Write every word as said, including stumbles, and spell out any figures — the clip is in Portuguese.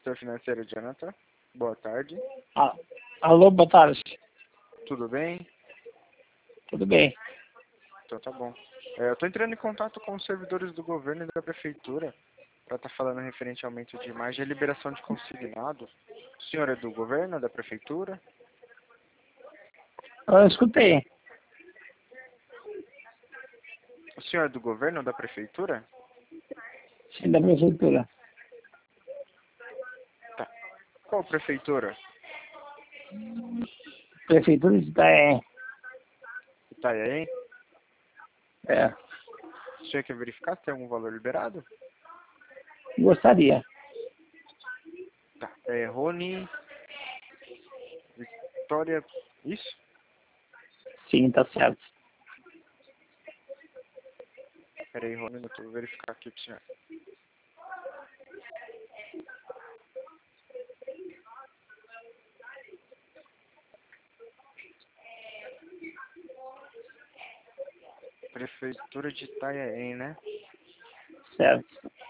gestor financeiro, Jonathan. Boa tarde. Ah, alô, boa tarde. Tudo bem? Tudo bem. Então tá bom. É, eu estou entrando em contato com os servidores do governo e da prefeitura para estar falando referente ao aumento de imagem e liberação de consignados. O senhor é do governo, da prefeitura? Eu escutei. O senhor é do governo ou da prefeitura? Sim, da prefeitura. Tá. Qual prefeitura? Prefeitura de Itaém. Itanhaém? É. O senhor quer verificar se tem algum valor liberado? Gostaria. Tá. É Rony... Vitória... Isso? Sim, tá certo. Pera aí, Rony, eu tô vou verificar aqui pro senhor. Prefeitura de Itanhaém, né? Certo.